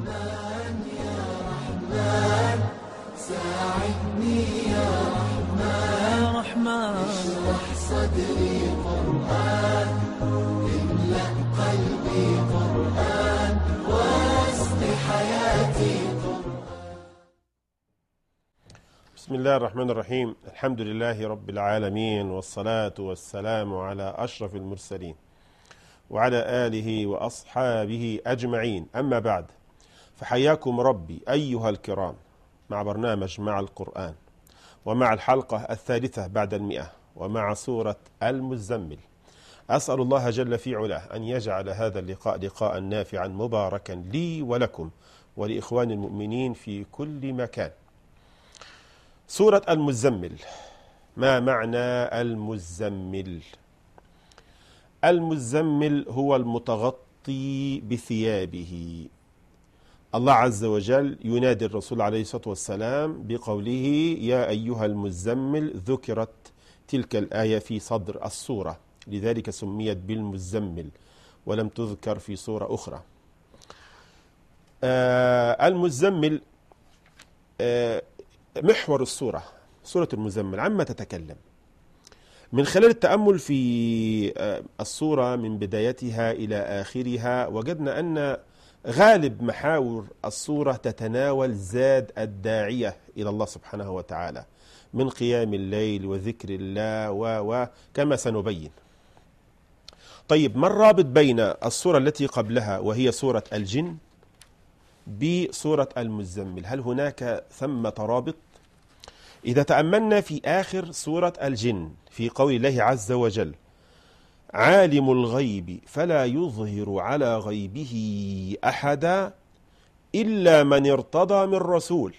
رحمن يا رحمن ساعدني يا رحمن اشرح صدري قرآن املأ قلبي قرآن واسق حياتي قرآن. بسم الله الرحمن الرحيم. الحمد لله رب العالمين، والصلاة والسلام على أشرف المرسلين وعلى آله وأصحابه أجمعين، أما بعد، فحياكم ربي أيها الكرام مع برنامج مع القرآن، ومع الحلقة الثالثة بعد 100، ومع سورة المزمل. أسأل الله جل في علاه أن يجعل هذا اللقاء لقاء نافعا مباركا لي ولكم ولإخوان المؤمنين في كل مكان. سورة المزمل. ما معنى المزمل؟ المزمل هو المتغطي بثيابه. الله عز وجل ينادي الرسول عليه الصلاة والسلام بقوله يا أيها المزمل. ذكرت تلك الآية في صدر السورة، لذلك سميت بالمزمل ولم تذكر في سورة أخرى. المزمل محور السورة، سورة المزمل عما تتكلم. من خلال التأمل في السورة من بدايتها إلى آخرها وجدنا أن غالب محاور السورة تتناول زاد الداعية إلى الله سبحانه وتعالى من قيام الليل وذكر الله وكما سنبين. طيب، ما الرابط بين السورة التي قبلها وهي سورة الجن بسورة المزمل؟ هل هناك ثمة رابط؟ إذا تأملنا في آخر سورة الجن في قول الله عز وجل عالم الغيب فلا يظهر على غيبه أحدا إلا من ارتضى من رسول،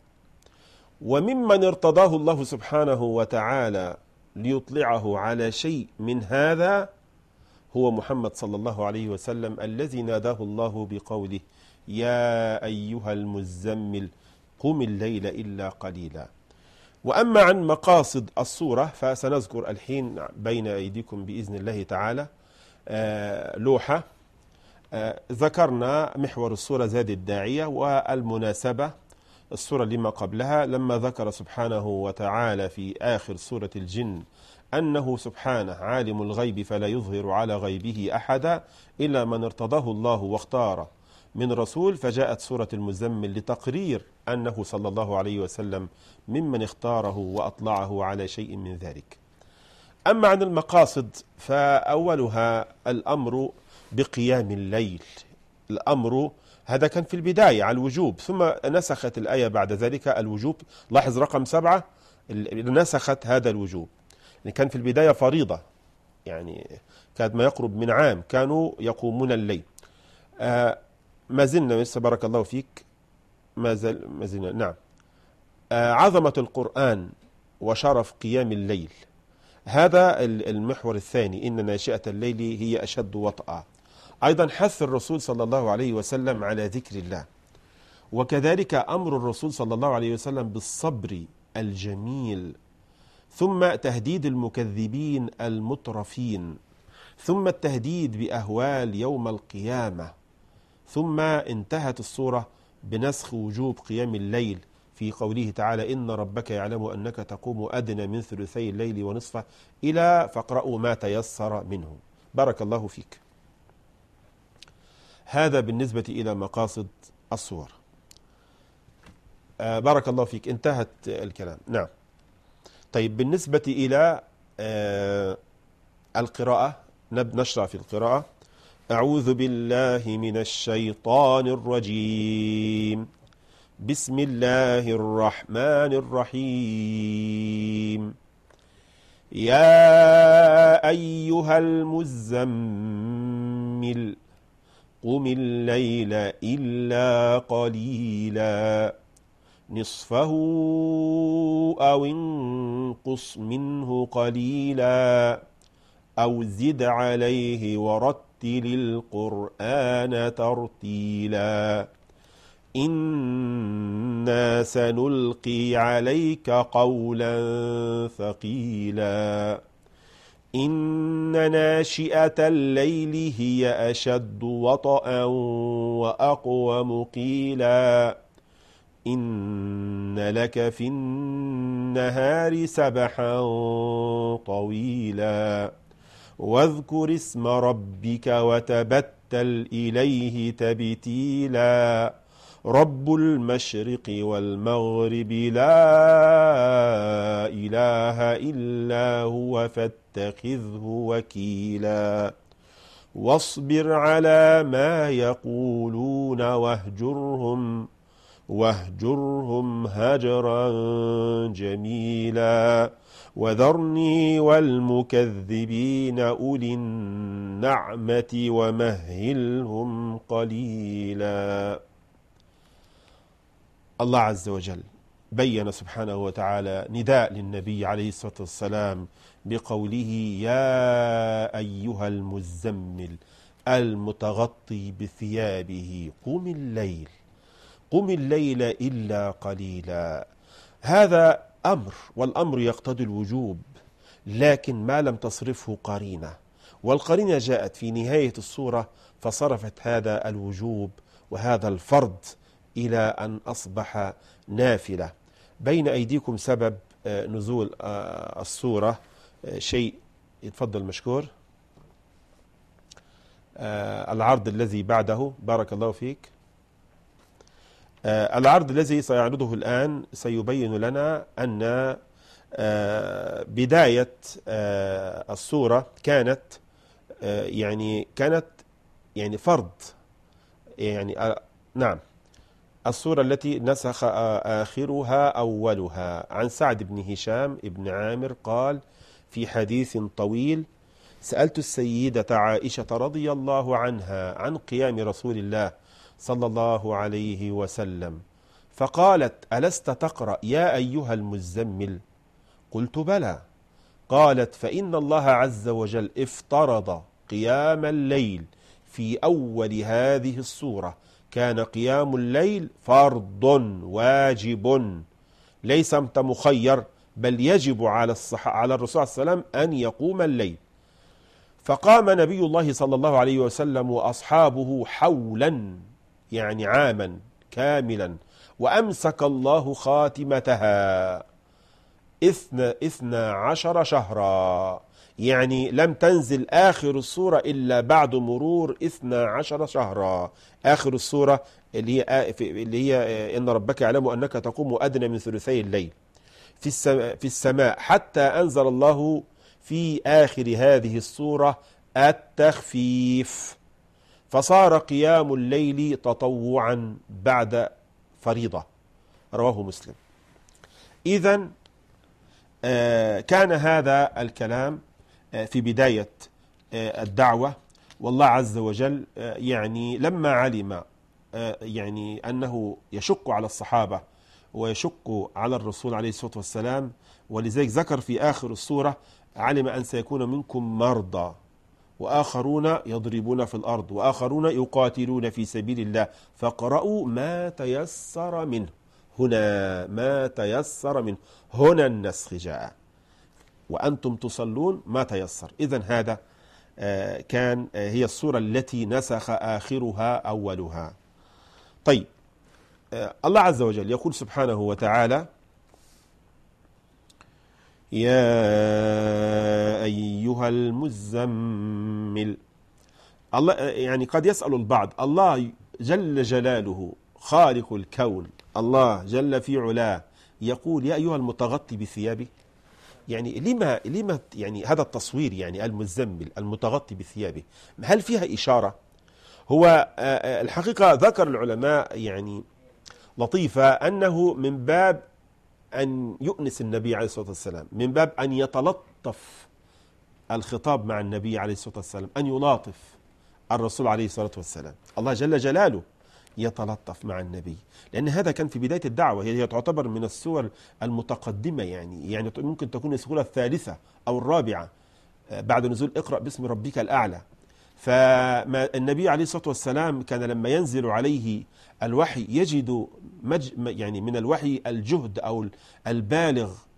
وممن ارتضاه الله سبحانه وتعالى ليطلعه على شيء من هذا هو محمد صلى الله عليه وسلم، الذي ناداه الله بقوله يا أيها المزمل قم الليل إلا قليلا. وأما عن مقاصد السورة فسنذكر الحين بين أيديكم بإذن الله تعالى لوحة. ذكرنا محور السورة زاد الداعية والمناسبة السورة لما قبلها، لما ذكر سبحانه وتعالى في آخر سورة الجن أنه سبحانه عالم الغيب فلا يظهر على غيبه أحدا إلا من ارتضاه الله واختار من رسول، فجاءت سورة المزمل لتقرير أنه صلى الله عليه وسلم ممن اختاره وأطلعه على شيء من ذلك. أما عن المقاصد فأولها الأمر بقيام الليل. الأمر هذا كان في البداية على الوجوب، ثم نسخت الآية بعد ذلك الوجوب. لاحظ رقم 7 نسخت هذا الوجوب، كان في البداية فريضة، يعني كان ما يقرب من عام كانوا يقومون الليل. ما زلنا لسه بارك الله فيك ما زلنا نعم. عظمة القرآن وشرف قيام الليل، هذا المحور الثاني، إن ناشئة الليل هي أشد وطأ. أيضا حث الرسول صلى الله عليه وسلم على ذكر الله، وكذلك أمر الرسول صلى الله عليه وسلم بالصبر الجميل، ثم تهديد المكذبين المترفين، ثم التهديد بأهوال يوم القيامة، ثم انتهت السورة بنسخ وجوب قيام الليل في قوله تعالى إن ربك يعلم أنك تقوم أدنى من ثلثي الليل ونصفه إلى فاقرأوا ما تيسر منه. بارك الله فيك. هذا بالنسبة إلى مقاصد السور. بارك الله فيك، انتهت الكلام. نعم. طيب، بالنسبة إلى القراءة نشرع في القراءة. أعوذ بالله من الشيطان الرجيم. بسم الله الرحمن الرحيم. يا أيها المزمل قم الليل إلا قليلا نصفه أو انقص منه قليلا أو زد عليه ورتل القرآن ترتيلا إنا سنلقي عليك قولا ثقيلا إن ناشئة الليل هي أشد وطئا وأقوم قيلا إن لك في النهار سبحا طويلا واذكر اسم ربك وتبتل إليه تبتيلا رب المشرق والمغرب لا إله إلا هو فاتخذه وكيلا واصبر على ما يقولون واهجرهم هجرا جميلا وذرني والمكذبين أولي النعمة ومهلهم قليلا. الله عز وجل بين سبحانه وتعالى نداء للنبي عليه الصلاة والسلام بقوله يا أيها المزمل المتغطي بثيابه قم الليل إلا قليلا. هذا أمر، والأمر يقتضي الوجوب، لكن ما لم تصرفه قرينة، والقرينة جاءت في نهاية السورة فصرفت هذا الوجوب وهذا الفرض إلى أن أصبح نافلة. بين أيديكم سبب نزول السورة شيء، يتفضل مشكور. العرض الذي بعده، بارك الله فيك. العرض الذي سيعرضه الآن سيبين لنا أن بداية السورة كانت فرض، نعم، السورة التي نسخ آخرها أولها. عن سعد بن هشام بن عامر قال في حديث طويل: سألت السيدة عائشة رضي الله عنها عن قيام رسول الله صلى الله عليه وسلم، فقالت: ألست تقرأ يا أيها المزمل؟ قلت: بلى. قالت: فإن الله عز وجل افترض قيام الليل في أول هذه السورة. كان قيام الليل فرض واجب، ليس أنت مخير، بل يجب على الرسول صلى الله عليه وسلم أن يقوم الليل. فقام نبي الله صلى الله عليه وسلم وأصحابه حولا، يعني عاما كاملا، وأمسك الله خاتمتها 12 شهرا، يعني لم تنزل آخر السورة إلا بعد مرور 12 شهرا. آخر السورة اللي هي إن ربك يعلم أنك تقوم أدنى من ثلثي الليل في السماء، حتى أنزل الله في آخر هذه السورة التخفيف، فصار قيام الليل تطوعا بعد فريضة. رواه مسلم. إذن كان هذا الكلام في بداية الدعوة، والله عز وجل لما علم أنه يشق على الصحابة ويشق على الرسول عليه الصلاة والسلام، ولذلك ذكر في آخر السورة: علم أن سيكون منكم مرضى وآخرون يضربون في الأرض وآخرون يقاتلون في سبيل الله فاقرؤوا ما تيسر منه. هنا ما تيسر منه، هنا النسخ جاء، وأنتم تصلون ما تيسر. إذن هذا كان هي السورة التي نسخ آخرها أولها. طيب، الله عز وجل يقول سبحانه وتعالى: يا أيها المزمل. الله قد يسأل البعض: الله جل جلاله خالق الكون، الله جل في علاه، يقول يا أيها المتغطي بثيابه؟ لما هذا التصوير، المزمل المتغطي بثيابه، هل فيها إشارة؟ هو الحقيقة ذكر العلماء لطيفة أنه من باب أن يؤنس النبي عليه الصلاة والسلام، من باب أن يتلطف الخطاب مع النبي عليه الصلاة والسلام، أن يلاطف الرسول عليه الصلاة والسلام. الله جل جلاله يتلطف مع النبي، لأن هذا كان في بداية الدعوة، هي تعتبر من السور المتقدمة، يعني ممكن تكون السورة الثالثة أو الرابعة بعد نزول اقرأ باسم ربك الأعلى. فالنبي عليه الصلاة والسلام كان لما ينزل عليه الوحي يجد من الوحي الجهد أو البالغ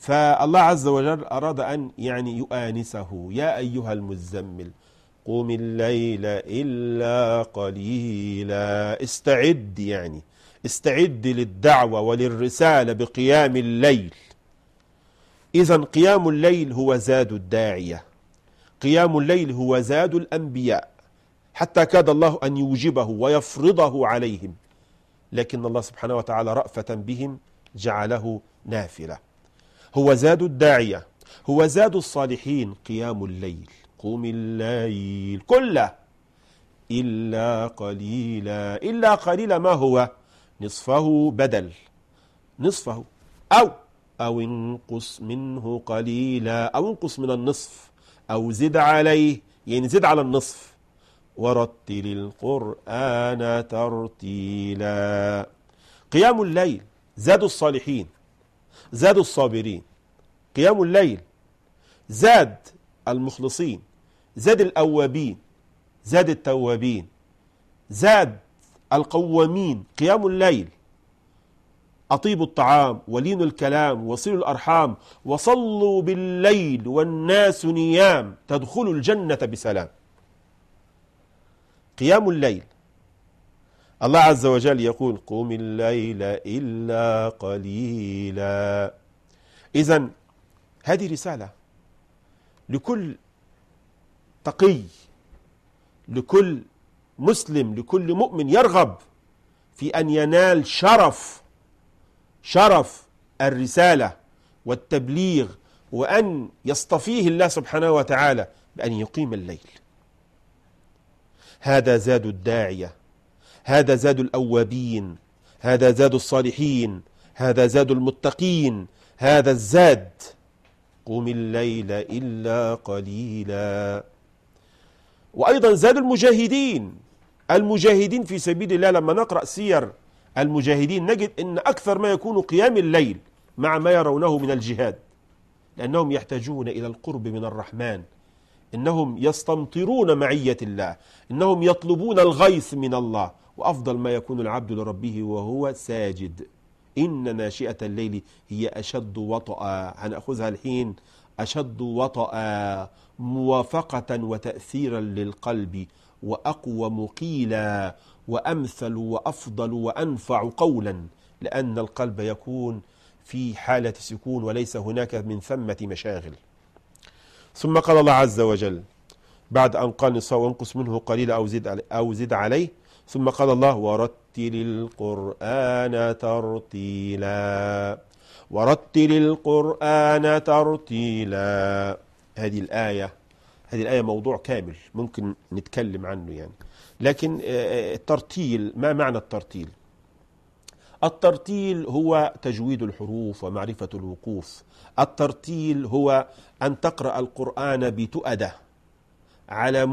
فالله عز وجل أراد أن يعني يؤانسه: يا أيها المزمل قم الليل إلا قليلا. استعد، يعني استعد للدعوة وللرسالة بقيام الليل. إذن قيام الليل هو زاد الداعية، قيام الليل هو زاد الأنبياء، حتى كاد الله أن يوجبه ويفرضه عليهم، لكن الله سبحانه وتعالى رأفة بهم جعله نافلة. هو زاد الداعية، هو زاد الصالحين. قيام الليل، قم الليل كله إلا قليلا. إلا قليلا ما هو؟ نصفه بدل، نصفه أو انقص منه قليلا، أو انقص من النصف، أو زد عليه، يعني زد على النصف. ورتل القرآن ترتيلا. قيام الليل زاد الصالحين، زاد الصابرين. قيام الليل زاد المخلصين، زاد الأوابين، زاد التوابين، زاد القوامين. قيام الليل: أطيبوا الطعام ولينوا الكلام وصلوا الأرحام وصلوا بالليل والناس نيام تدخلوا الجنة بسلام. قيام الليل. الله عز وجل يقول: قم الليل إلا قليلا. إذن هذه رسالة لكل تقي، لكل مسلم، لكل مؤمن يرغب في أن ينال شرف الرسالة والتبليغ، وأن يصطفيه الله سبحانه وتعالى بأن يقيم الليل. هذا زاد الداعية، هذا زاد الأوابين، هذا زاد الصالحين، هذا زاد المتقين، هذا الزاد. قم الليل إلا قليلا. وأيضا زاد المجاهدين في سبيل الله. لما نقرأ سير المجاهدين نجد أن أكثر ما يكون قيام الليل مع ما يرونه من الجهاد، لأنهم يحتاجون إلى القرب من الرحمن، إنهم يستمطرون معية الله، إنهم يطلبون الغيث من الله. وأفضل ما يكون العبد لربه وهو ساجد. إن ناشئة الليل هي أشد وطأ، هنأخذها الحين. أشد وطأ، موافقة وتأثيرا للقلب، وأقوم قيلا، وأمثل وأفضل وأنفع قولا، لأن القلب يكون في حالة سكون وليس هناك من ثمة مشاغل. ثم قال الله عز وجل بعد أن قال نصف وانقص منه قليلا أو زد عليه، ثم قال الله: ورتل القرآن ترتيلا. ورتل القرآن ترتيلا. هذه الآية موضوع كامل ممكن نتكلم عنه يعني. لكن الترتيل، ما معنى الترتيل؟ الترتيل هو تجويد الحروف ومعرفة الوقوف. الترتيل هو أن تقرأ القرآن بتؤدة، على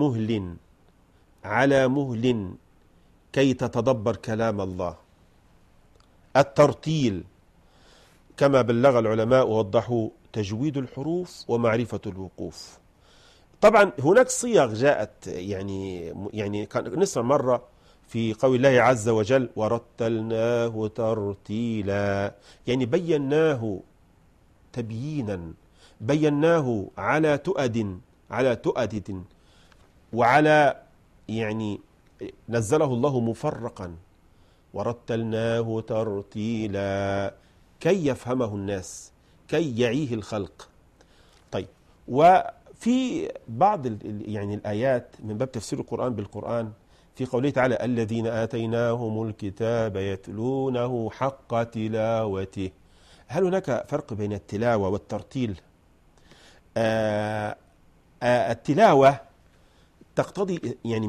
مهل كي تتدبر كلام الله. الترتيل كما بلغ العلماء ووضحوا تجويد الحروف ومعرفة الوقوف. طبعا هناك صيغ جاءت يعني نسمع مرة في قول الله عز وجل: ورتلناه ترتيلا، يعني بيناه تبيينا، بيناه على تؤدة وعلى يعني نزله الله مفرقا. ورتلناه ترتيلا كي يفهمه الناس، كي يعيه الخلق. طيب، وفي بعض يعني الآيات من باب تفسير القرآن بالقرآن في قوله تعالى: الذين آتيناهم الكتاب يتلونه حق تلاوته. هل هناك فرق بين التلاوة والترتيل؟ التلاوة تقتضي يعني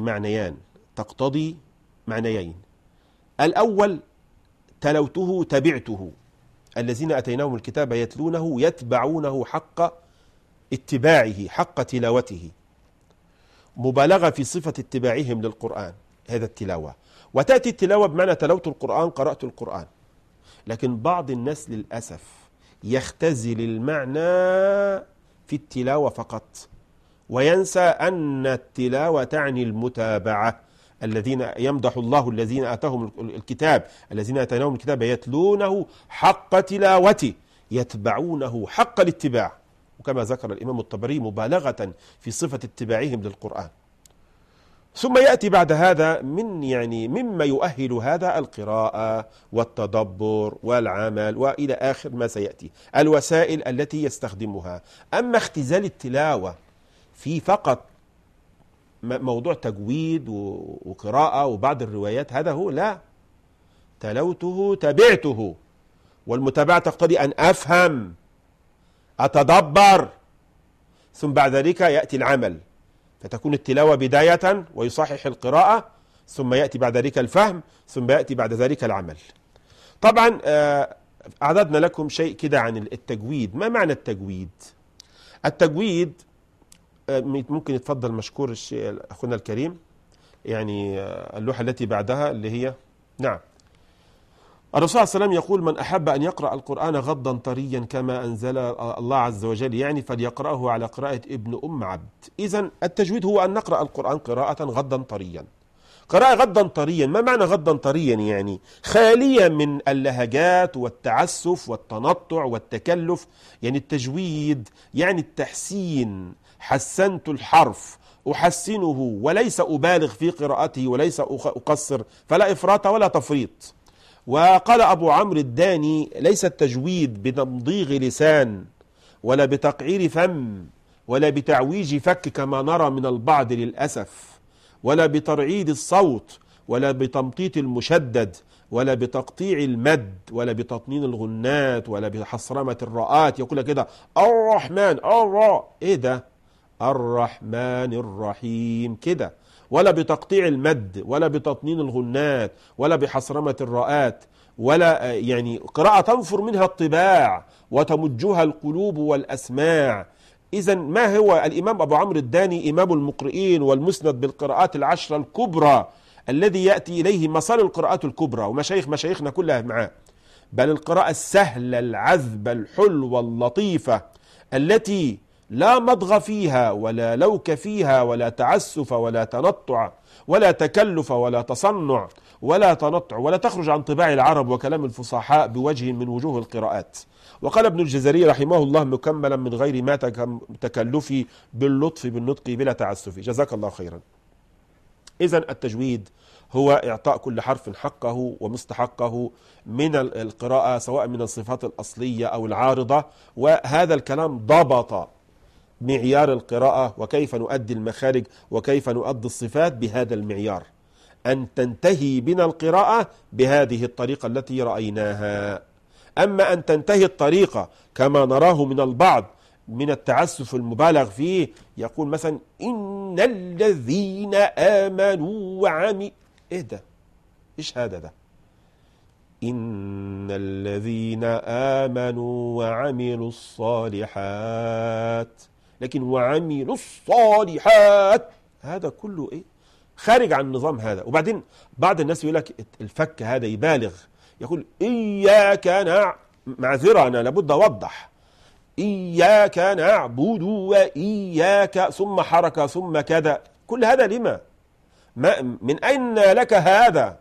معنيين. الأول: تلوته تبعته، الذين أتيناهم الكتاب يتلونه يتبعونه حق اتباعه، حق تلاوته، مبالغة في صفة اتباعهم للقرآن، هذا التلاوة. وتأتي التلاوة بمعنى تلوت القرآن، قرأت القرآن. لكن بعض الناس للأسف يختزل المعنى في التلاوة فقط، وينسى أن التلاوة تعني المتابعة. الذين يمدح الله الذين آتاهم الكتاب، الذين آتيناهم الكتاب يتلونه حق تلاوته، يتبعونه حق الاتباع، وكما ذكر الإمام الطبري مبالغة في صفة اتباعهم للقرآن. ثم يأتي بعد هذا مما يؤهل هذا القراءة والتدبر والعمل وإلى آخر ما سيأتي، الوسائل التي يستخدمها. أما اختزال التلاوة في فقط موضوع تجويد وقراءة وبعض الروايات، هذا هو لا، تلوته تبعته، والمتابعة تقتضي أن أفهم أتدبر، ثم بعد ذلك يأتي العمل، فتكون التلاوة بداية ويصحح القراءة، ثم يأتي بعد ذلك الفهم، ثم يأتي بعد ذلك العمل. طبعا أعددنا لكم شيء كده عن التجويد. ما معنى التجويد؟ التجويد ممكن يتفضل مشكور أخونا الكريم، اللوحة التي بعدها اللي هي نعم. الرسول صلى الله عليه وسلم يقول: من أحب أن يقرأ القرآن غضا طريا كما أنزل الله عز وجل فليقرأه على قراءة ابن أم عبد. إذن التجويد هو أن نقرأ القرآن قراءة غضا طريا. قراءة غضا طريا، ما معنى غضا طريا؟ خاليا من اللهجات والتعسف والتنطع والتكلف. التجويد التحسين، حسنت الحرف أحسنه وليس أبالغ في قراءته وليس أقصر، فلا إفراط ولا تفريط. وقال أبو عمرو الداني: ليس التجويد بتمضيغ لسان ولا بتقعير فم ولا بتعويج فك كما نرى من البعض للأسف، ولا بترعيد الصوت ولا بتمطيط المشدد ولا بتقطيع المد ولا بتطنين الغنات ولا بحصرمة الراءات. يقول كده الرحمن ايه ده؟ الرحمن الرحيم كده، ولا بتقطيع المد ولا بتطنين الغنات ولا بحصرمة الراءات، ولا قراءة تنفر منها الطباع وتمجها القلوب والأسماع. إذن ما هو الإمام أبو عمرو الداني إمام المقرئين والمسند بالقراءات العشرة الكبرى، الذي يأتي إليه مصال القراءات الكبرى، مشايخنا كلها معاه، بل القراءة السهلة العذبة الحلوة اللطيفة التي لا مضغ فيها ولا لوك فيها ولا تعسف ولا تنطع ولا تكلف ولا تصنع ولا تنطع، ولا تخرج عن طباع العرب وكلام الفصحاء بوجه من وجوه القراءات. وقال ابن الجزري رحمه الله: مكملا من غير ما تكلفي باللطف بالنطق بلا تعسف. جزاك الله خيرا. إذن التجويد هو إعطاء كل حرف حقه ومستحقه من القراءة، سواء من الصفات الأصلية أو العارضة. وهذا الكلام ضبط معيار القراءة وكيف نؤدي المخارج وكيف نؤدي الصفات بهذا المعيار، أن تنتهي بنا القراءة بهذه الطريقة التي رأيناها. أما أن تنتهي الطريقة كما نراه من البعض من التعسف المبالغ فيه، يقول مثلا إن الذين آمنوا وعملوا، إيه ده؟ إيش هذا ده؟ إن الذين آمنوا وعملوا الصالحات، لكن وعملوا الصالحات هذا كله إيه؟ خارج عن النظام هذا. وبعدين بعض الناس يقول لك الفك هذا يبالغ، يقول إياك معذرة أنا لابد أوضح، إياك نعبد وإياك ثم حركة ثم كذا، كل هذا لما؟ من أين لك هذا؟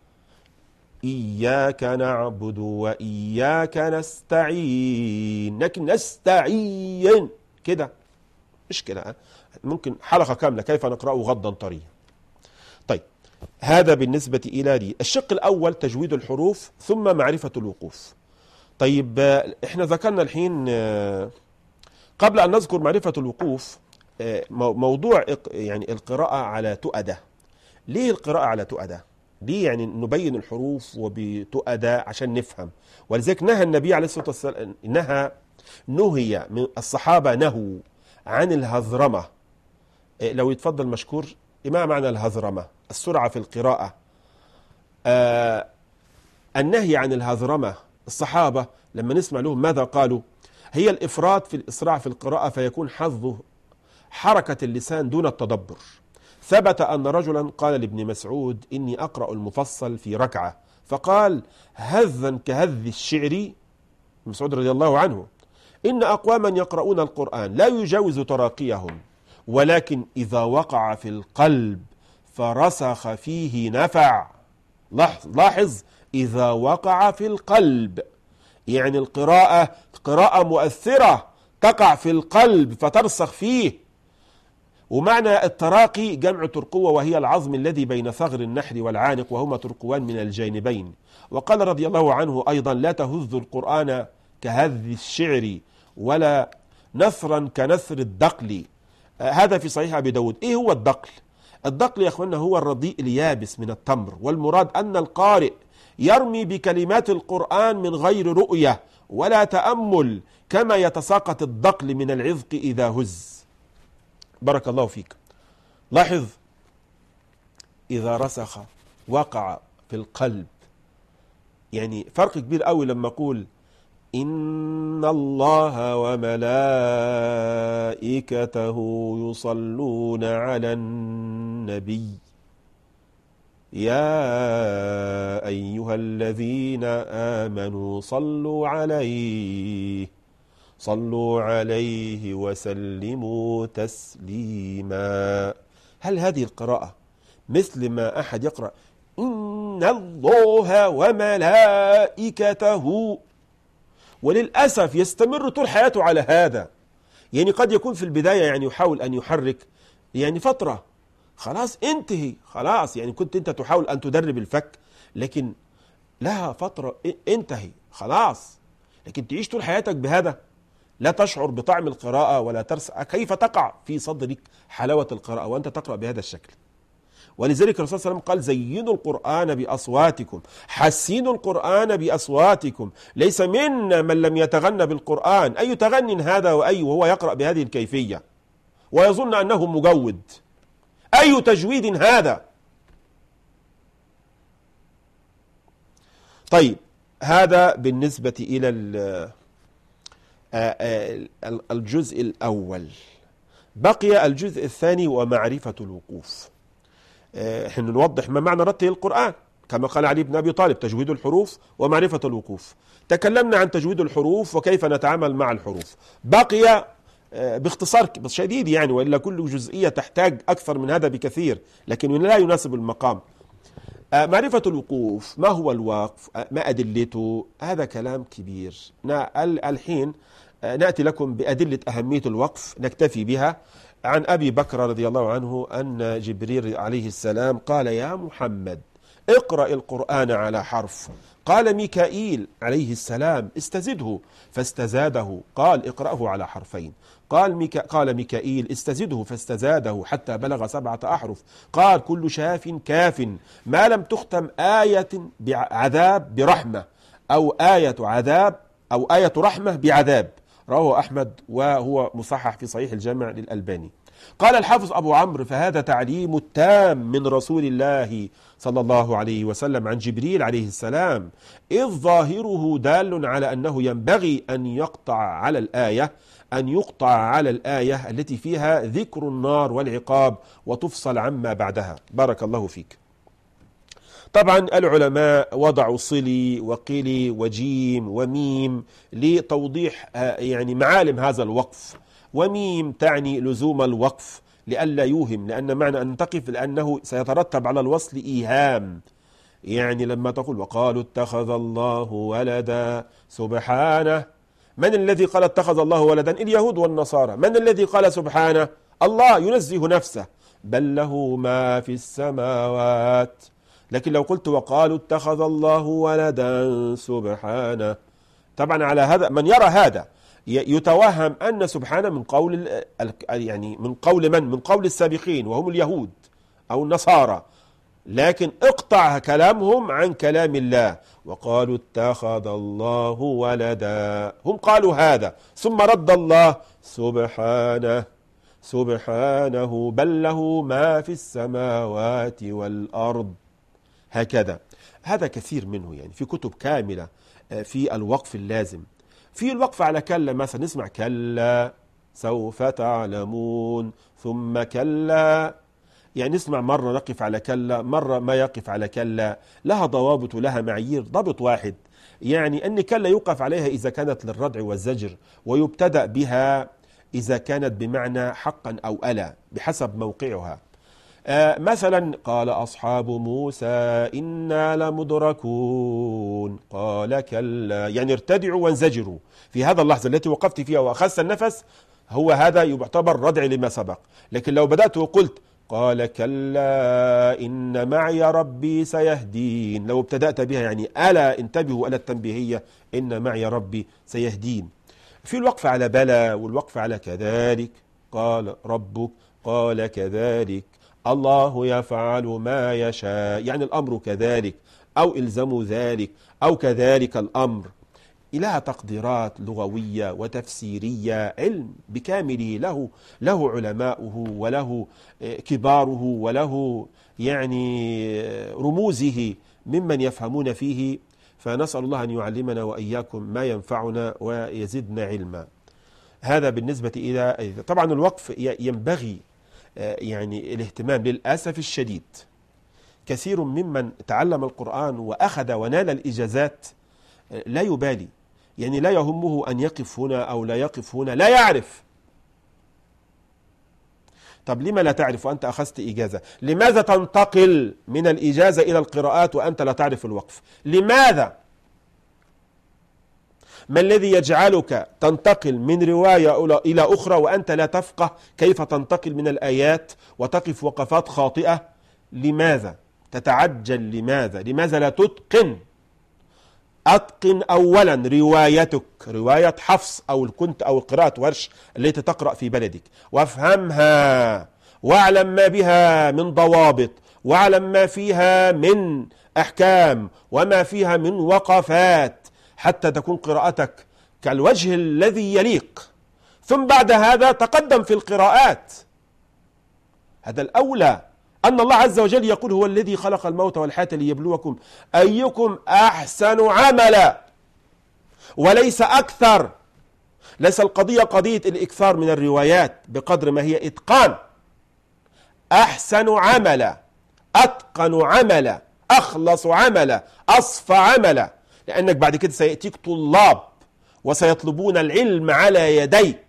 إياك نعبد وإياك نستعين، لكن نستعين كده مش كده، ممكن حلقة كاملة كيف نقرأه غضا طريا. طيب هذا بالنسبة إلى دي الشق الأول، تجويد الحروف ثم معرفة الوقوف. طيب احنا ذكرنا الحين قبل أن نذكر معرفة الوقوف موضوع القراءة على تؤدة. ليه القراءة على تؤدة؟ ليه نبين الحروف وبتؤدة عشان نفهم. ولذلك نهى النبي عليه الصلاة والسلام، نهي من الصحابة نهوا عن الهذرمة. لو يتفضل مشكور، ما معنى الهذرمة؟ السرعة في القراءة. النهي عن الهذرمة، الصحابة لما نسمع لهم ماذا قالوا؟ هي الإفراط في الإسراع في القراءة، فيكون حظه حركة اللسان دون التدبر. ثبت أن رجلا قال لابن مسعود: إني أقرأ المفصل في ركعة، فقال هذا كهذ الشعر، مسعود رضي الله عنه: إن أقواما يقرؤون القرآن لا يجاوز تراقيهم، ولكن إذا وقع في القلب فرسخ فيه نفع. لاحظ، إذا وقع في القلب، يعني القراءة قراءة مؤثرة تقع في القلب فترسخ فيه. ومعنى التراقي جمع ترقوة، وهي العظم الذي بين ثغر النحر والعانق، وهما ترقوان من الجانبين. وقال رضي الله عنه أيضا: لا تهذ القرآن كهذ الشعر، ولا نثرا كنثر الدقل. هذا في صحيح أبي داود. إيه هو الدقل؟ الدقل يا أخوانا هو الرديء اليابس من التمر، والمراد أن القارئ يرمي بكلمات القرآن من غير رؤية ولا تأمل، كما يتساقط الدقل من العذق إذا هز. بارك الله فيك. لاحظ، إذا رسخ وقع في القلب. يعني فرق كبير قوي لما أقول إن الله وملائكته يصلون على النبي يا أيها الذين آمنوا صلوا عليه وسلموا تسليما. هل هذه القراءة مثل ما أحد يقرأ إن الله وملائكته، وللأسف يستمر طول حياته على هذا؟ يعني قد يكون في البداية يعني يحاول أن يحرك يعني فترة، خلاص انتهي، خلاص يعني كنت انت تحاول أن تدرب الفك، لكن لها فترة انتهي خلاص. لكن تعيش طول حياتك بهذا، لا تشعر بطعم القراءة ولا ترسع. كيف تقع في صدرك حلاوة القراءة وأنت تقرأ بهذا الشكل؟ ولذلك الرسول صلى الله عليه وسلم قال: زينوا القرآن بأصواتكم، حسنوا القرآن بأصواتكم. ليس منا من لم يتغنى بالقرآن. أي تغن هذا وهو يقرأ بهذه الكيفية ويظن أنه مجود؟ أي تجويد هذا؟ طيب، هذا بالنسبة إلى الجزء الأول. بقي الجزء الثاني ومعرفة الوقوف. نحن نوضح ما معنى رتل القرآن كما قال علي بن أبي طالب: تجويد الحروف ومعرفة الوقوف. تكلمنا عن تجويد الحروف وكيف نتعامل مع الحروف. بقي باختصار شديد يعني، وإلا كل جزئية تحتاج أكثر من هذا بكثير، لكن لا يناسب المقام. معرفة الوقوف، ما هو الوقف؟ ما أدلته؟ هذا كلام كبير. الحين نأتي لكم بأدلة أهمية الوقف نكتفي بها. عن أبي بكر رضي الله عنه أن جبريل عليه السلام قال: يا محمد اقرأ القرآن على حرف. قال ميكائيل عليه السلام: استزده، فاستزاده. قال: اقرأه على حرفين. قال ميكائيل: استزده، فاستزاده حتى بلغ 7 أحرف. قال: كل شاف كاف ما لم تختم آية عذاب برحمة، أو آية عذاب أو آية رحمة بعذاب. رواه أحمد وهو مصحح في صحيح الجامع للألباني. قال الحافظ أبو عمرو: فهذا تعليم التام من رسول الله صلى الله عليه وسلم عن جبريل عليه السلام، إذ ظاهره دال على أنه ينبغي أن يقطع على الآية التي فيها ذكر النار والعقاب وتفصل عما بعدها. بارك الله فيك. طبعا العلماء وضعوا صلي وقلي وجيم وميم لتوضيح يعني معالم هذا الوقف. وميم تعني لزوم الوقف لئلا يوهم، لأن معنى أن تقف لأنه سيترتب على الوصل إيهام. يعني لما تقول: وقالوا اتخذ الله ولدا، سبحانه. من الذي قال اتخذ الله ولدا؟ اليهود والنصارى. من الذي قال سبحانه؟ الله ينزه نفسه، بل له ما في السماوات. لكن لو قلت: وقالوا اتخذ الله ولدا سبحانه، طبعا على هذا من يرى هذا يتوهم أن سبحانه من قول من قول السابقين وهم اليهود أو النصارى. لكن اقطع كلامهم عن كلام الله. وقالوا اتخذ الله ولدا، هم قالوا هذا، ثم رد الله: سبحانه بل له ما في السماوات والأرض. هكذا. هذا كثير منه يعني في كتب كاملة في الوقف اللازم. في الوقف على كلا مثلا نسمع: كلا سوف تعلمون، ثم كلا. يعني نسمع مرة نقف على كلا، مرة ما يقف على كلا. لها ضوابط ولها معايير. ضابط واحد يعني أن كلا يوقف عليها إذا كانت للردع والزجر، ويبتدأ بها إذا كانت بمعنى حقا أو ألا بحسب موقعها. مثلا قال أصحاب موسى إنا لمدركون، قال كلا، يعني ارتدعوا وانزجروا في هذا اللحظة التي وقفت فيها وأخذت النفس، هو هذا يعتبر ردع لما سبق. لكن لو بدأت وقلت قال كلا إن معي ربي سيهدين، لو ابتدأت بها يعني ألا انتبهوا إلى التنبيهية، إن معي ربي سيهدين. في الوقف على بلى والوقف على كذلك، قال ربك، قال كذلك، الله يفعل ما يشاء، يعني الأمر كذلك أو إلزموا ذلك أو كذلك الأمر، لها تقديرات لغوية وتفسيرية، علم بكامله له علماؤه وله كباره وله يعني رموزه ممن يفهمون فيه. فنسأل الله أن يعلمنا وإياكم ما ينفعنا ويزدنا علما. هذا بالنسبة إلى طبعا الوقف ينبغي يعني الاهتمام. للأسف الشديد كثير ممن تعلم القرآن وأخذ ونال الإجازات لا يبالي، يعني لا يهمه أن يقف هنا أو لا يقف هنا، لا يعرف. طب لما لا تعرف وأنت أخذت إجازة؟ لماذا تنتقل من الإجازة إلى القراءات وأنت لا تعرف الوقف؟ لماذا؟ ما الذي يجعلك تنتقل من رواية إلى أخرى وأنت لا تفقه كيف تنتقل من الآيات وتقف وقفات خاطئة؟ لماذا تتعجل؟ لماذا لا تتقن؟ أتقن أولا روايتك، رواية حفص أو الكنت أو قراءة ورش التي تقرأ في بلدك، وافهمها واعلم ما بها من ضوابط، واعلم ما فيها من أحكام وما فيها من وقفات، حتى تكون قراءتك كالوجه الذي يليق. ثم بعد هذا تقدم في القراءات. هذا الأولى. أن الله عز وجل يقول هو الذي خلق الموت والحياة ليبلوكم أيكم أحسن عملا، وليس أكثر. ليس القضية قضية الإكثار من الروايات بقدر ما هي إتقان. أحسن عملا، أتقن عملا، أخلص عملا، أصفى عملا، لأنك بعد كده سيأتيك طلاب وسيطلبون العلم على يديك.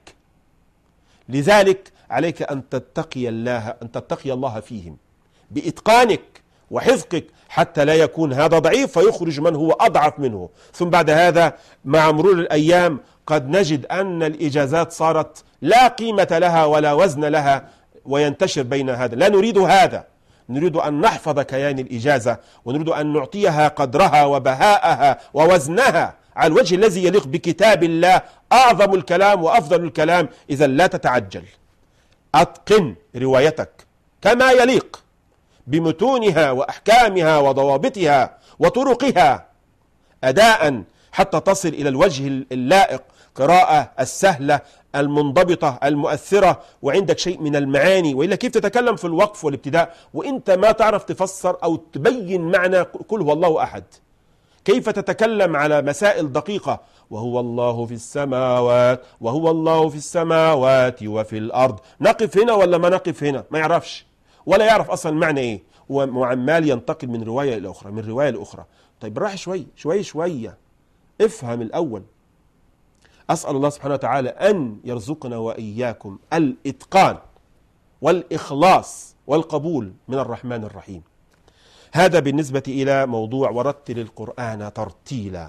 لذلك عليك أن تتقي الله فيهم بإتقانك وحفظك، حتى لا يكون هذا ضعيف فيخرج من هو أضعف منه. ثم بعد هذا مع مرور الأيام قد نجد أن الإجازات صارت لا قيمة لها ولا وزن لها، وينتشر بين هذا. لا نريد هذا، نريد أن نحفظ كيان الإجازة، ونريد أن نعطيها قدرها وبهاءها ووزنها على الوجه الذي يليق بكتاب الله، أعظم الكلام وأفضل الكلام. إذا لا تتعجل، أتقن روايتك كما يليق بمتونها وأحكامها وضوابطها وطرقها أداء، حتى تصل إلى الوجه اللائق، قراءة السهلة المنضبطة المؤثرة، وعندك شيء من المعاني. وإلا كيف تتكلم في الوقف والابتداء وإنت ما تعرف تفسر أو تبين معنى قل هو الله أحد؟ كيف تتكلم على مسائل دقيقة وهو الله في السماوات وهو الله في السماوات وفي الأرض؟ نقف هنا ولا ما نقف هنا؟ ما يعرفش ولا يعرف أصلا معنى إيه، وعمال ينتقل من رواية إلى أخرى، من رواية لأخرى. طيب بالراحة شوية افهم الأول. أسأل الله سبحانه وتعالى أن يرزقنا وإياكم الإتقان والإخلاص والقبول من الرحمن الرحيم. هذا بالنسبة إلى موضوع ورتل القرآن ترتيلا.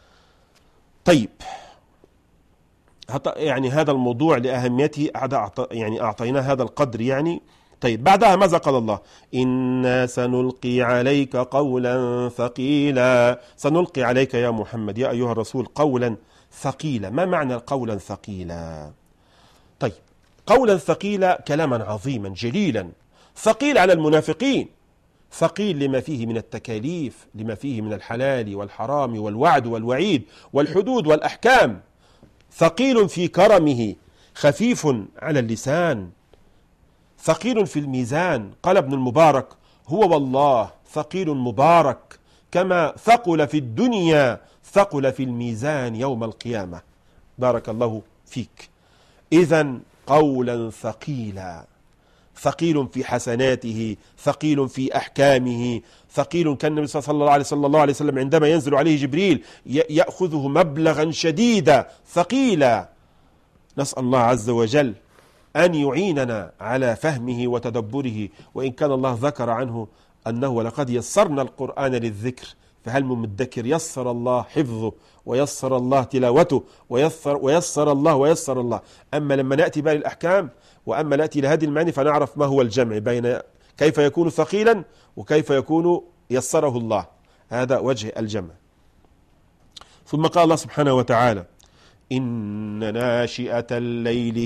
طيب يعني هذا الموضوع لأهميته يعني أعطينا هذا القدر يعني. طيب بعدها ماذا قال الله؟ إنا سنلقي عليك قولا ثقيلا. سنلقي عليك يا محمد يا أيها الرسول قولا ثقيلا. ما معنى قولا ثقيلا؟ طيب قولا ثقيلا كلاما عظيما جليلا، ثقيل على المنافقين، ثقيل لما فيه من التكاليف، لما فيه من الحلال والحرام والوعد والوعيد والحدود والأحكام، ثقيل في كرمه، خفيف على اللسان، ثقيل في الميزان. قال ابن المبارك هو والله ثقيل مبارك، كما ثقل في الدنيا ثقل في الميزان يوم القيامة. بارك الله فيك. إذن قولا ثقيلا، ثقيل في حسناته، ثقيل في أحكامه، ثقيل. كان النبي صلى الله عليه وسلم عندما ينزل عليه جبريل يأخذه مبلغا شديدا ثقيلا. نسأل الله عز وجل أن يعيننا على فهمه وتدبره. وإن كان الله ذكر عنه أنه ولقد يسرنا القرآن للذكر فهل من مدكر، يسر الله حفظه ويسر الله تلاوته ويسر الله. أما لما نأتي بقى للأحكام وأما نأتي لهذه المعاني فنعرف ما هو الجمع بين كيف يكون ثقيلا وكيف يكون يسره الله، هذا وجه الجمع. ثم قال الله سبحانه وتعالى: إن ناشئة الليل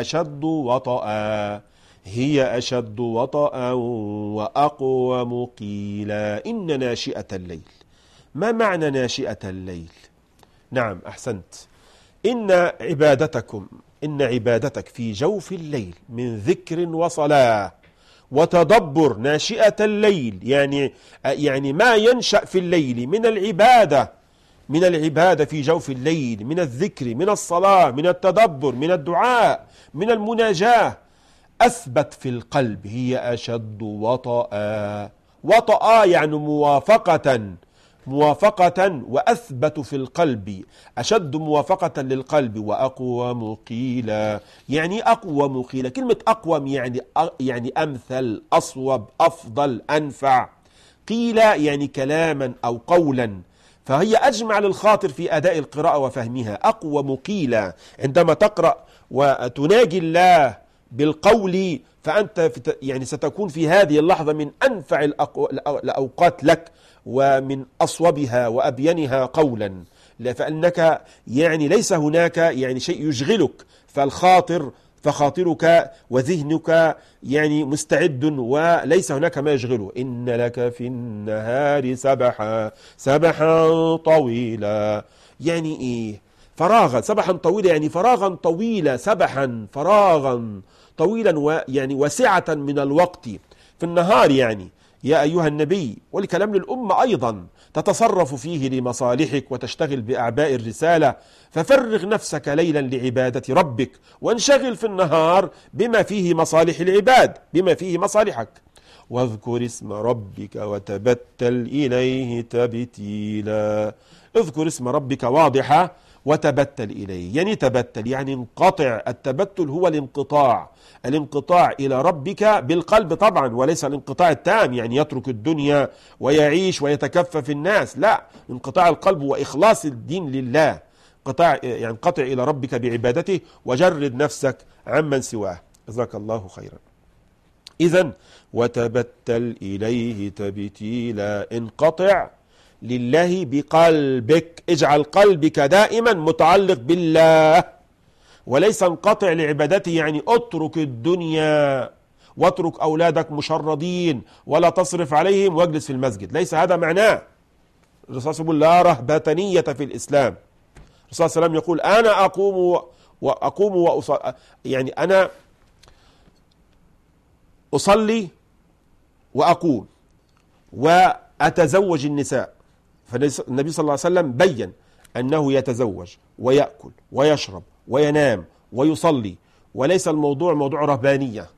هي أشد وطأ وأقوم قيلا. إن ناشئة الليل، ما معنى ناشئة الليل؟ نعم أحسنت، إن عبادتك في جوف الليل من ذكر وصلاة وتدبر، ناشئة الليل يعني ما ينشأ في الليل من العبادة في جوف الليل، من الذكر، من الصلاة، من التدبر، من الدعاء، من المناجاة، أثبت في القلب. هي أشد وطأ يعني موافقة وأثبت في القلب، أشد موافقة للقلب. وأقوم قيلا، يعني أقوم قيلا، كلمة أقوم يعني أمثل، أصوب، أفضل، أنفع. قيلا يعني كلاما أو قولا، فهي أجمع للخاطر في أداء القراءة وفهمها. أقوم قيلا، عندما تقرأ وتناجي الله بالقول فأنت ستكون في هذه اللحظة من أنفع الأوقات لك ومن أصوبها وأبينها قولا، فأنك ليس هناك شيء يشغلك، فخاطرك وذهنك مستعد وليس هناك ما يشغله. إن لك في النهار سبحا طويلا، فراغا، سبحا طويلا فراغا طويلا، سبحا فراغا طويلا وسعة من الوقت في النهار. يا أيها النبي، والكلام للأمة أيضا، تتصرف فيه لمصالحك وتشتغل بأعباء الرسالة، ففرغ نفسك ليلا لعبادة ربك وانشغل في النهار بما فيه مصالح العباد، بما فيه مصالحك. واذكر اسم ربك وتبتل إليه تبتيلا. اذكر اسم ربك واضحة وتبتل إليه، تبتل انقطع. التبتل هو الانقطاع إلى ربك بالقلب طبعا، وليس الانقطاع التام يترك الدنيا ويعيش ويتكفف الناس، لا، انقطاع القلب وإخلاص الدين لله، انقطع إلى ربك بعبادته وجرد نفسك عمن سواه. جزاك الله خيرا. إذن وتبتل إليه تبتيلا، انقطع لله بقلبك، اجعل قلبك دائما متعلق بالله وليس انقطع لعبادته، اترك الدنيا واترك أولادك مشردين ولا تصرف عليهم واجلس في المسجد، ليس هذا معناه. الرسول صلى الله عليه وسلم لا رهبانية في الإسلام. الرسول صلى الله عليه وسلم يقول: أنا أقوم وأصلي، أنا أصلي وأقوم وأتزوج النساء. فالنبي صلى الله عليه وسلم بين أنه يتزوج ويأكل ويشرب وينام ويصلي، وليس الموضوع موضوع رهبانية.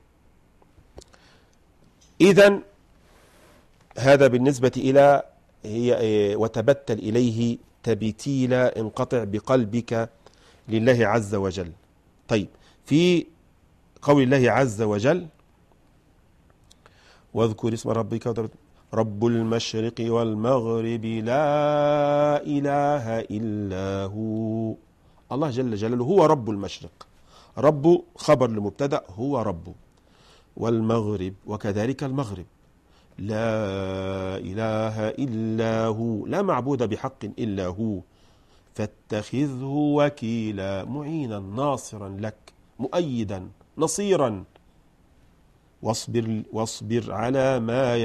إذن هذا بالنسبة إلى وتبتل إليه تبتيلا، انقطع بقلبك لله عز وجل. طيب، في قول الله عز وجل: واذكر اسم ربك رب المشرق والمغرب لا إله إلا هو. الله جل جلاله هو رب المشرق، رب خبر لمبتدأ، هو رب، والمغرب وكذلك المغرب، لا إله إلا هو، لا معبود بحق إلا هو، فاتخذه وكيلا، معينا ناصرا لك، مؤيدا نصيرا. واصبر على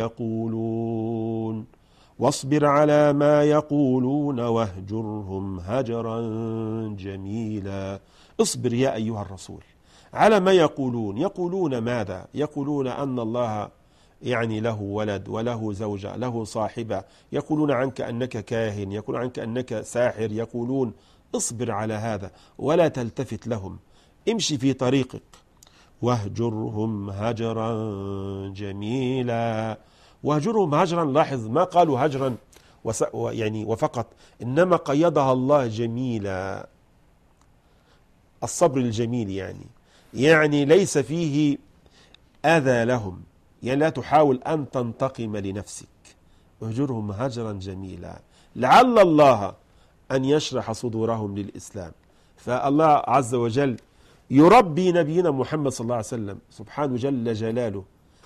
ما يقولون واهجرهم هجرا جميلا. اصبر يا أيها الرسول على ما يقولون ماذا؟ يقولون أن الله له ولد وله زوجة له صاحبة، يقولون عنك أنك كاهن، يقولون عنك أنك ساحر، يقولون. اصبر على هذا ولا تلتفت لهم، امشي في طريقك. واهجرهم هجرا جميلا. واهجرهم هجرا، لاحظ ما قالوا هجرا وفقط، إنما قيدها الله جميلا، الصبر الجميل، يعني ليس فيه أذى لهم، يعني لا تحاول أن تنتقم لنفسك، اهجرهم هجرا جميلا لعل الله أن يشرح صدورهم للإسلام. فالله عز وجل يربي نبينا محمد صلى الله عليه وسلم سبحانه جل جلاله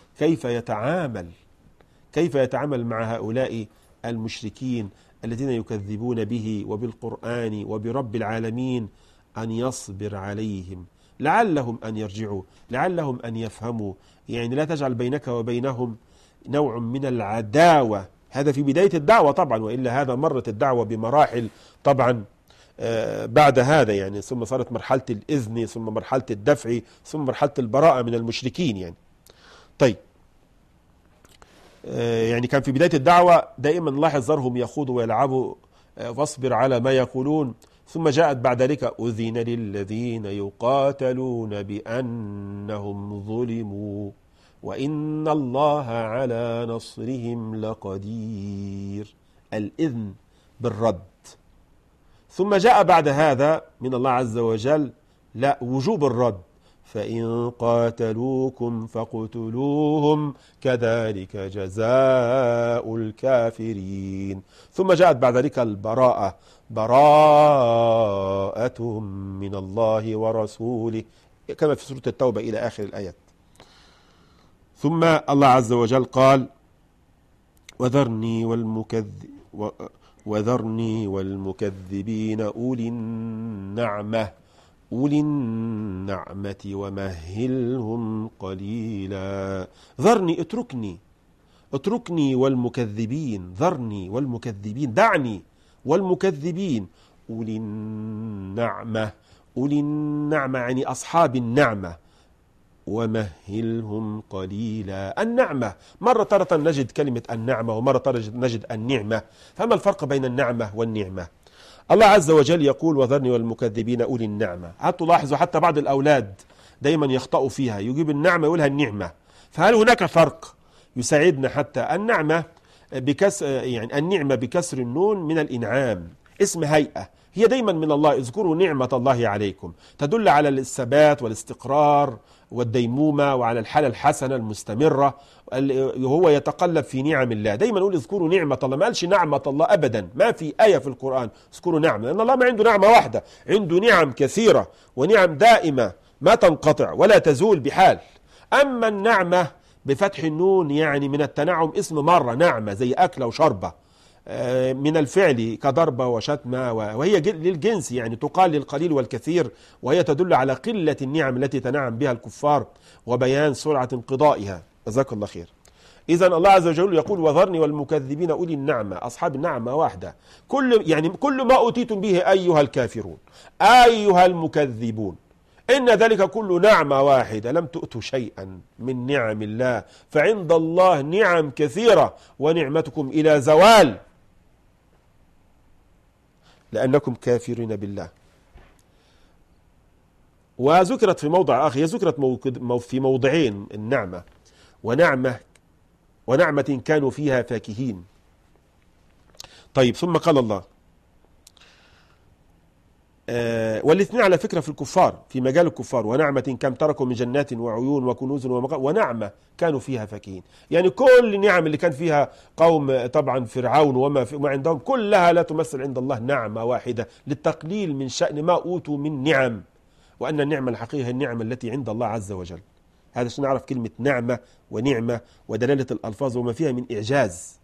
كيف يتعامل مع هؤلاء المشركين الذين يكذبون به وبالقرآن وبرب العالمين، أن يصبر عليهم لعلهم أن يرجعوا، لعلهم أن يفهموا. يعني لا تجعل بينك وبينهم نوع من العداوة، هذا في بداية الدعوة طبعا، وإلا هذا مرت الدعوة بمراحل طبعا بعد هذا، يعني ثم صارت مرحلة الإذن، ثم مرحلة الدفع، ثم مرحلة البراءة من المشركين يعني. طيب يعني كان في بداية الدعوة دائما نلاحظ ذرهم يخوضوا ويلعبوا واصبر على ما يقولون، ثم جاءت بعد ذلك أذن للذين يقاتلون بأنهم ظلموا وإن الله على نصرهم لقدير، الإذن بالرد. ثم جاء بعد هذا من الله عز وجل لا وجوب الرد، فإن قاتلوكم فاقتلوهم كذلك جزاء الكافرين. ثم جاءت بعد ذلك البراءة، براءة من الله ورسوله كما في سورة التوبة إلى آخر الآيات. ثم الله عز وجل قال وذرني والمكذبين أولي النعمة ومهلهم قليلا. ذرني، اتركني والمكذبين، ذرني والمكذبين، دعني والمكذبين أولي النعمة يعني أصحاب النعمة، ومهلهم قليلا. النعمة مرة تارة نجد كلمة النعمة، ومرة تارة نجد النعمة، فما الفرق بين النعمة والنعمة؟ الله عز وجل يقول وذرني والمكذبين أولي النعمة. هتلاحظوا حتى بعض الأولاد دايما يخطئوا فيها، يجيب النعمة يقولها النعمة. فهل هناك فرق يساعدنا؟ حتى النعمة يعني النعمة بكسر النون من الإنعام، اسم هيئة، هي دايما من الله. اذكروا نعمة الله عليكم، تدل على الثبات والاستقرار والديمومة وعلى الحالة الحسنة المستمرة، هو يتقلب في نعم الله. دايما نقول اذكروا نعمة الله، ما قالش نعمة الله أبدا، ما في آية في القرآن اذكروا نعمة، لأن الله ما عنده نعمة واحدة، عنده نعم كثيرة ونعم دائمة ما تنقطع ولا تزول بحال. أما النعمة بفتح النون يعني من التنعم، اسم مرة نعمة زي أكلة وشربة، من الفعل كضربة وشتمة، وهي للجنس يعني تقال للقليل والكثير، وهي تدل على قلة النعم التي تنعم بها الكفار وبيان سرعة انقضائها. جزاك الله خير. إذا الله عز وجل يقول وذرني والمكذبين أولي النعمة، أصحاب النعمة واحدة، كل ما أوتيتم به أيها الكافرون أيها المكذبون، إن ذلك كل نعمة واحدة، لم تؤتوا شيئا من نعم الله، فعند الله نعم كثيرة ونعمتكم إلى زوال لأنكم كافرين بالله. وذكرت في موضع آخر، ذكرت في موضعين النعمة، ونعمة كانوا فيها فاكهين. طيب ثم قال الله والاثنين على فكرة في الكفار، في مجال الكفار، ونعمة كم تركوا من جنات وعيون وكنوز ونعمة كانوا فيها فاكهين. يعني كل النعم اللي كان فيها قوم طبعا فرعون وما عندهم كلها لا تمثل عند الله نعمة واحدة، للتقليل من شأن ما أوتوا من نعم، وأن النعمة الحقيقية هي النعمة التي عند الله عز وجل. هذا عشان نعرف كلمة نعمة ونعمة ودلالة الألفاظ وما فيها من إعجاز.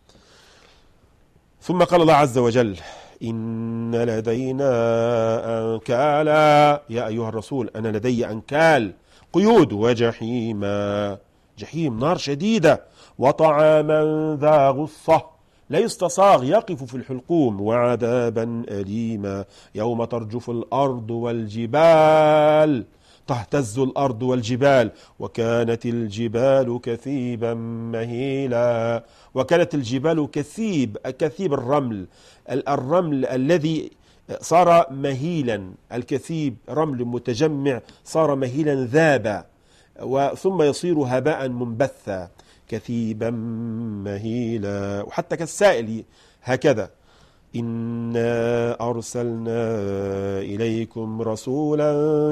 ثم قال الله عز وجل إن لدينا أنكالا، يا أيها الرسول أنا لدي أنكال، قيود، وجحيما، جحيم نار شديدة، وطعاما ذا غصة لا يستصاغ يقف في الحلقوم، وعذابا أليما يوم ترجف الأرض والجبال، تهتز الأرض والجبال، وكانت الجبال كثيبا مهيلا. وكانت الجبال كثيب الرمل الذي صار مهيلا، الكثيب رمل متجمع صار مهيلا ذابا، ثم يصير هباء منبثا، كثيبا مهيلا، وحتى كالسائل هكذا إنا أرسلنا إليكم رسولا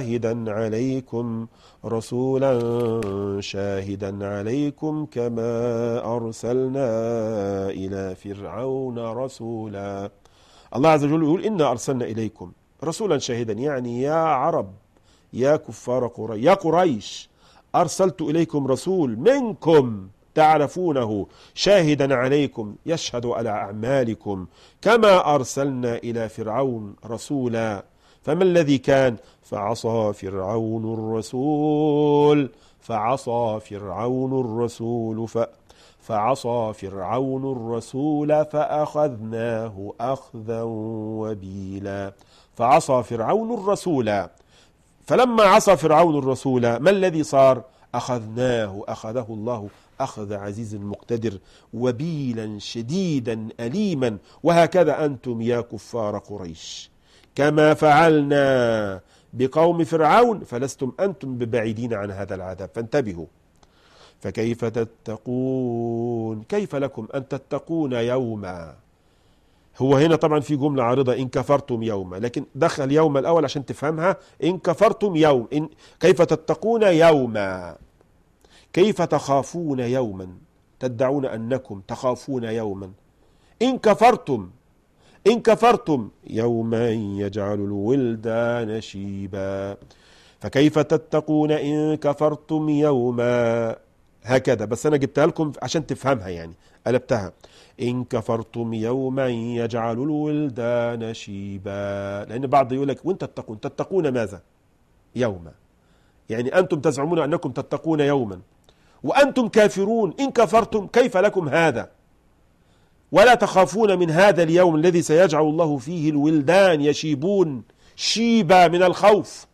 شاهدا عليكم كما أرسلنا إلى فرعون رسولا. الله عز وجل يقول إنا أرسلنا إليكم رسولا شاهدا، يعني يا عرب، يا كفار قريش، يا قريش، أرسلت إليكم رسول منكم تعرفونه شاهدا عليكم يشهد على أعمالكم كما أرسلنا إلى فرعون رسولا. فما الذي كان؟ فعصى فرعون الرسول فأخذناه أخذا وبيلا. فعصى فرعون الرسول، فلما عصى فرعون الرسول ما الذي صار؟ أخذه الله أخذ عزيز مقتدر وبيلا شديدا أليما. وهكذا أنتم يا كفار قريش كما فعلنا بقوم فرعون فلستم أنتم ببعيدين عن هذا العذاب، فانتبهوا. فكيف تتقون؟ كيف لكم أن تتقون يوما؟ هو هنا طبعا في جملة عارضة إن كفرتم يوما، لكن دخل يوم الأول عشان تفهمها. إن كفرتم يوم، كيف تتقون يوما؟ كيف تخافون يوما؟ تدعون أنكم تخافون يوما. إن كفرتم يوما يجعل الولدان شيبا. فكيف تتقون إن كفرتم يوما؟ هكذا، بس أنا جبتها لكم عشان تفهمها، يعني قلبتها. إن كفرتم يوما يجعل الولدان شيبا، لأن بعض يقول لك وانت تتقون ماذا؟ يوما، يعني أنتم تزعمون أنكم تتقون يوما وأنتم كافرون. إن كفرتم كيف لكم هذا؟ ولا تخافون من هذا اليوم الذي سيجعل الله فيه الولدان يشيبون شيبا من الخوف.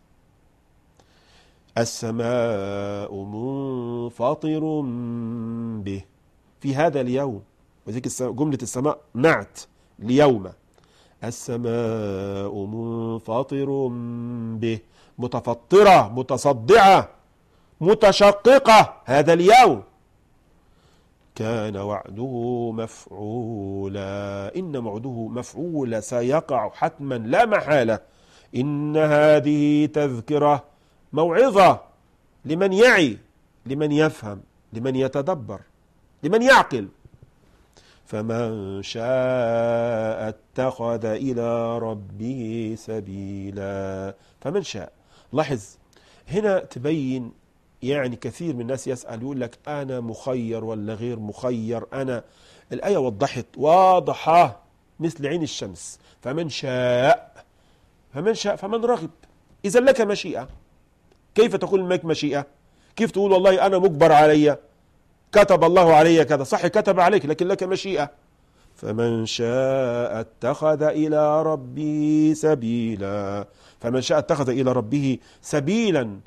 السماء منفطر به، في هذا اليوم، وذلك جملة السماء نعت ليوم. السماء منفطر به، متفطرة، متصدعة، متشققة هذا اليوم. كان وعده مفعولا، إن وعده مفعولا، سيقع حتما لا محالة. إن هذه تذكرة، موعظة لمن يعي، لمن يفهم، لمن يتدبر، لمن يعقل. فمن شاء اتخذ إلى ربه سبيلا. فمن شاء، لاحظ هنا تبين، يعني كثير من الناس يسأل يقول لك أنا مخير ولا غير مخير. الآية وضحت واضحة مثل عين الشمس. فمن شاء فمن رغب. إذا لك مشيئة. كيف تقول لك مشيئة؟ كيف تقول والله أنا مجبر علي، كتب الله علي كذا؟ صح، كتب عليك، لكن لك مشيئة. فمن شاء اتخذ إلى ربه سبيلا. فمن شاء اتخذ إلى ربه سبيلا،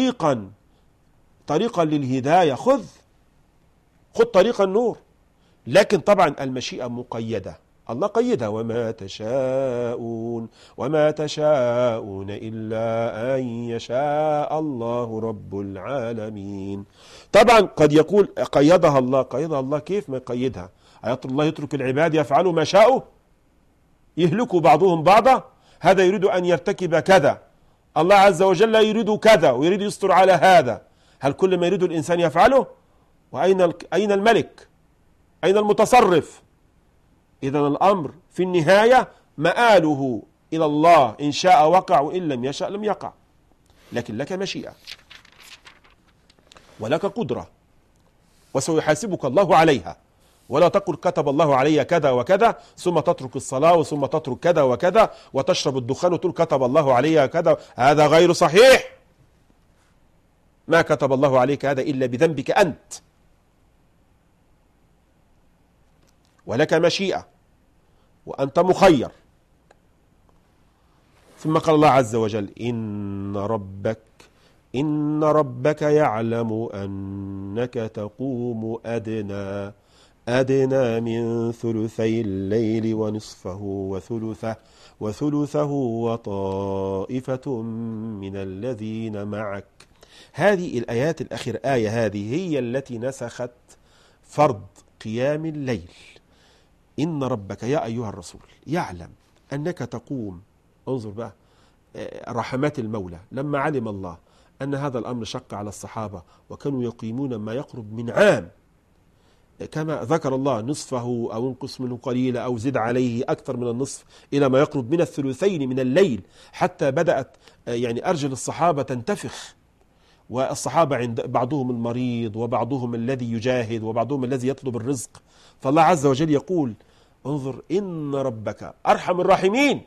طريقا للهداية. خذ طريق النور. لكن طبعا المشيئة مقيدة، الله قيدها. وما تشاءون إلا أن يشاء الله رب العالمين. طبعا قد يقول قيدها الله، كيف ما يقيدها؟ الله يترك العباد يفعلوا ما شاءوا، يهلكوا بعضهم بعضا. هذا يريد أن يرتكب كذا، الله عز وجل يريد كذا ويريد يستر على هذا. هل كل ما يريد الإنسان يفعله؟ وأين الملك؟ أين المتصرف؟ إذن الأمر في النهاية مآله إلى الله، إن شاء وقع وإن لم يشاء لم يقع. لكن لك مشيئة ولك قدرة، وسيحاسبك الله عليها. ولا تقل كتب الله علي كذا وكذا ثم تترك الصلاة وثم تترك كذا وكذا وتشرب الدخان وتقول كتب الله علي كذا. هذا غير صحيح. ما كتب الله عليك هذا إلا بذنبك أنت. ولك مشيئة وأنت مخير. ثم قال الله عز وجل إن ربك يعلم أنك تقوم أدنى من ثلثي الليل ونصفه وثلثه وطائفة من الذين معك. هذه الآيات الأخيرة، آية هذه هي التي نسخت فرض قيام الليل. إن ربك يا أيها الرسول يعلم أنك تقوم. انظر بقى رحمات المولى لما علم الله أن هذا الأمر شق على الصحابة وكانوا يقيمون ما يقرب من عام، كما ذكر الله نصفه أو انقص منه قليلا أو زد عليه أكثر من النصف إلى ما يقرب من الثلثين من الليل، حتى بدأت يعني أرجل الصحابة تنتفخ، والصحابة عند بعضهم المريض وبعضهم الذي يجاهد وبعضهم الذي يطلب الرزق. فالله عز وجل يقول انظر إن ربك أرحم الراحمين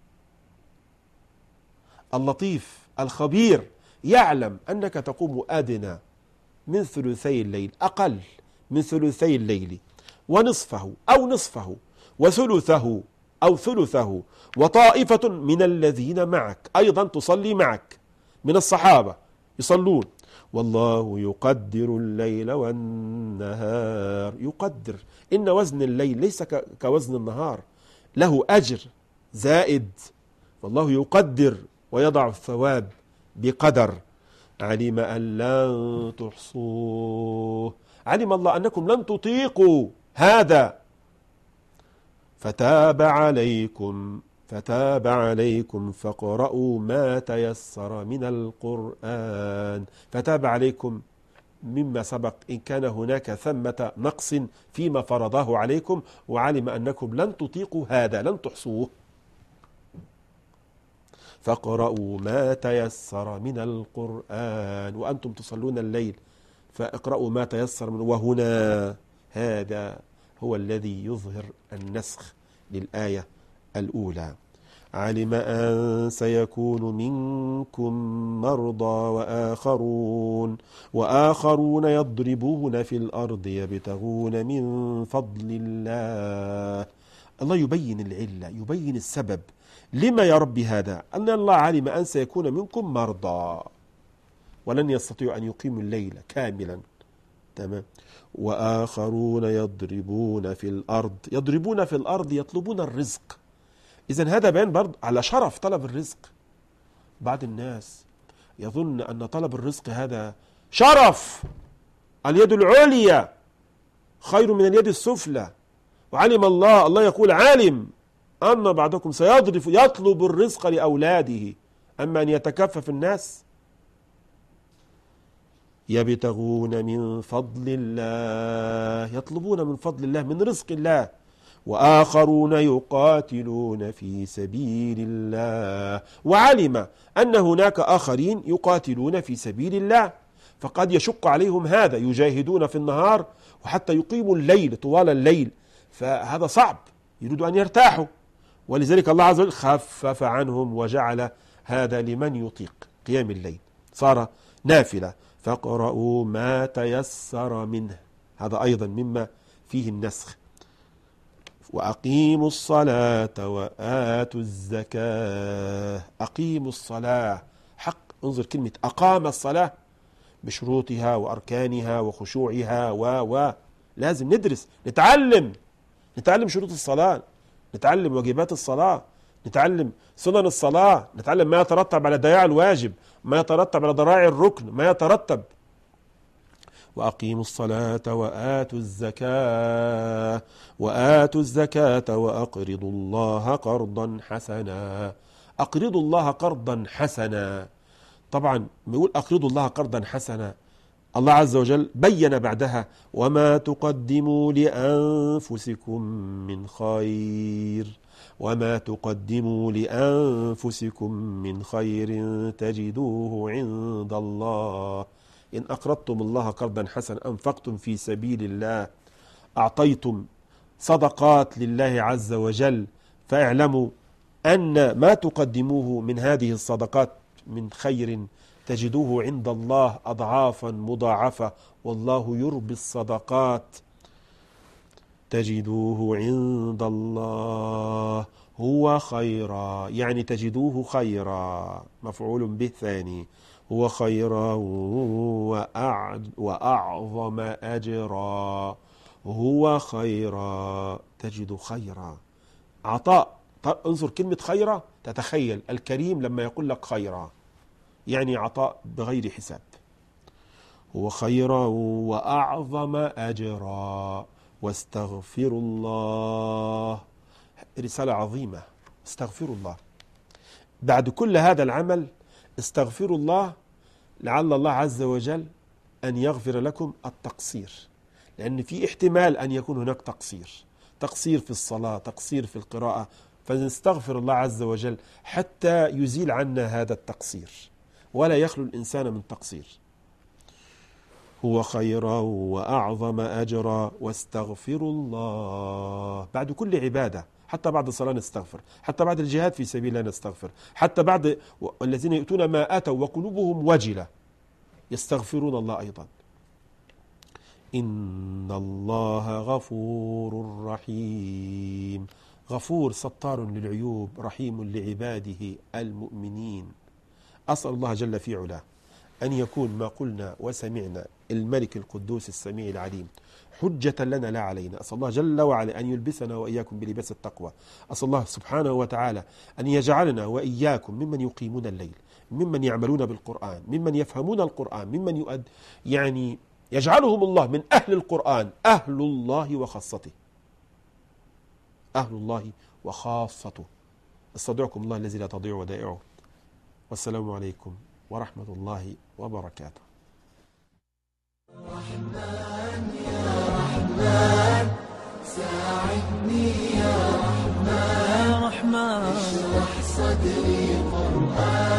اللطيف الخبير يعلم أنك تقوم أدنى من ثلثي الليل، أقل من ثلثي الليل، ونصفه أو نصفه، وثلثه أو ثلثه، وطائفة من الذين معك أيضا تصلي معك من الصحابة يصلون. والله يقدر الليل والنهار. يقدر، إن وزن الليل ليس كوزن النهار، له أجر زائد، والله يقدر ويضع الثواب بقدر. علم أن لن تحصوه، علم الله أنكم لن تطيقوا هذا، فتاب عليكم فاقرؤوا ما تيسر من القرآن. فتاب عليكم مما سبق إن كان هناك ثمة نقص فيما فرضه عليكم، وعلم أنكم لن تطيقوا هذا، لن تحصوه. فاقرؤوا ما تيسر من القرآن وأنتم تصلون الليل، فاقرؤوا ما تيسر من. وهنا هذا هو الذي يظهر النسخ للآية الأولى. علم أن سيكون منكم مرضى وآخرون يضربون في الأرض يبتغون من فضل الله. الله يبين العلة، يبين السبب لما يا رب هذا، أن الله علم أن سيكون منكم مرضى ولن يستطيعوا أن يقيموا الليل كاملا، تمام. وآخرون يضربون في الأرض يطلبون الرزق. إذن هذا بيان برضه على شرف طلب الرزق. بعض الناس يظن أن طلب الرزق هذا شرف، اليد العليا خير من اليد السفلى. وعلم الله يقول عالم أن بعضكم يطلب الرزق لأولاده، أما أن يتكفف الناس. يبتغون من فضل الله، يطلبون من فضل الله، من رزق الله. وآخرون يقاتلون في سبيل الله، وعلم أن هناك آخرين يقاتلون في سبيل الله، فقد يشق عليهم هذا، يجاهدون في النهار وحتى يقيموا الليل طوال الليل، فهذا صعب، يريدوا أن يرتاحوا، ولذلك الله عز وجل خفف عنهم وجعل هذا لمن يطيق قيام الليل، صار نافلة. فاقرؤوا ما تيسر منه، هذا أيضا مما فيه النسخ. وأقيموا الصلاة وآتوا الزكاة. أقيموا الصلاة حق، انظر كلمة أقام الصلاة بشروطها وأركانها وخشوعها لازم ندرس، نتعلم شروط الصلاة، نتعلم واجبات الصلاة، نتعلم سنن الصلاة، نتعلم ما يترتب على ضياع الواجب، ما يترتب على ضراع الركن، ما يترتب. وأقيموا الصلاة وآتوا الزكاة وأقرضوا الله قرضا حسنا. أقرضوا الله قرضا حسنا. طبعا بيقول أقرضوا الله قرضا حسنا، الله عز وجل بين بعدها وما تقدموا لأنفسكم من خير تجدوه عند الله. إن أقرضتم الله قرضا حسنا، أنفقتم في سبيل الله، أعطيتم صدقات لله عز وجل، فاعلموا أن ما تقدموه من هذه الصدقات من خير تجدوه عند الله أضعافا مضاعفة، والله يربي الصدقات. تجدوه عند الله هو خيرا، يعني تجدوه خيرا، مفعول به ثاني، هو خيرا وأعظم أجرا. هو خيرا، تجد خيرا، عطاء. انظر كلمة خيرا، تتخيل الكريم لما يقول لك خيرا يعني عطاء بغير حساب. هو خيرا وأعظم أجرا، واستغفروا الله. رسالة عظيمة، استغفروا الله. بعد كل هذا العمل استغفروا الله، لعل الله عز وجل أن يغفر لكم التقصير، لأن في احتمال أن يكون هناك تقصير في الصلاة، تقصير في القراءة، فنستغفر الله عز وجل حتى يزيل عنا هذا التقصير، ولا يخلو الإنسان من تقصير. هو خيرا وأعظم أجرا واستغفروا الله. بعد كل عبادة، حتى بعد الصلاة نستغفر، حتى بعد الجهاد في سبيل الله نستغفر، حتى بعد الذين يؤتون ما آتوا وقلوبهم وجلة يستغفرون الله أيضا. إن الله غفور رحيم. غفور ستار للعيوب، رحيم لعباده المؤمنين. أسأل الله جل في علاه أن يكون ما قلنا وسمعنا الملك القدوس السميع العليم حجة لنا لا علينا. أسأل الله جل وعلا أن يلبسنا وإياكم بلباس التقوى. أسأل الله سبحانه وتعالى أن يجعلنا وإياكم ممن يقيمون الليل، ممن يعملون بالقرآن، ممن يفهمون القرآن، ممن يجعلهم الله من أهل القرآن، أهل الله وخاصته، أهل الله وخاصته. استودعكم الله الذي لا تضيع ودائعه، والسلام عليكم ورحمة الله وبركاته. رحمن يا رحمن ساعدني يا رحمن، اشرح صدري قرآن